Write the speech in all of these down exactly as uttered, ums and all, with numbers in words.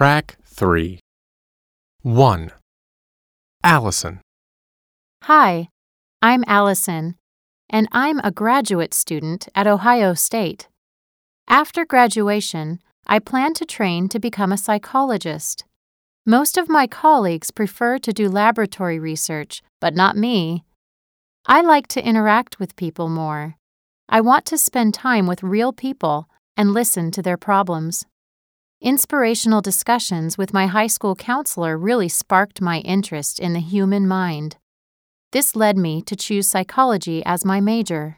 Track three. one. Allison. Hi, I'm Allison, and I'm a graduate student at Ohio State. After graduation, I plan to train to become a psychologist. Most of my colleagues prefer to do laboratory research, but not me. I like to interact with people more. I want to spend time with real people and listen to their problems. Inspirational discussions with my high school counselor really sparked my interest in the human mind. This led me to choose psychology as my major.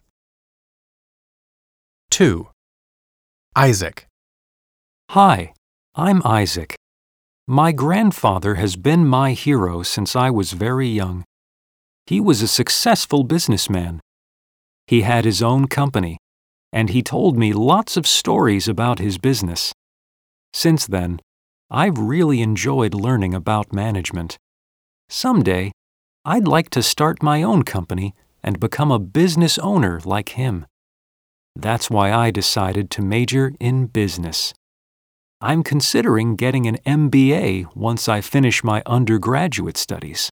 two. Isaac. Hi, I'm Isaac. My grandfather has been my hero since I was very young. He was a successful businessman. He had his own company, and he told me lots of stories about his business. Since then, I've really enjoyed learning about management. Someday, I'd like to start my own company and become a business owner like him. That's why I decided to major in business. I'm considering getting an M B A once I finish my undergraduate studies.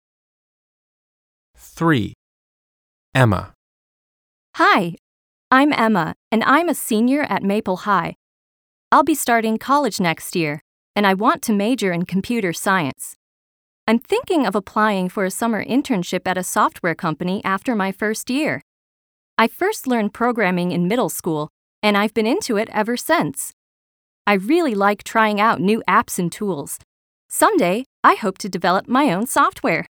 three. Emma. Hi, I'm Emma, and I'm a senior at Maple High. I'll be starting college next year, and I want to major in computer science. I'm thinking of applying for a summer internship at a software company after my first year. I first learned programming in middle school, and I've been into it ever since. I really like trying out new apps and tools. Someday, I hope to develop my own software.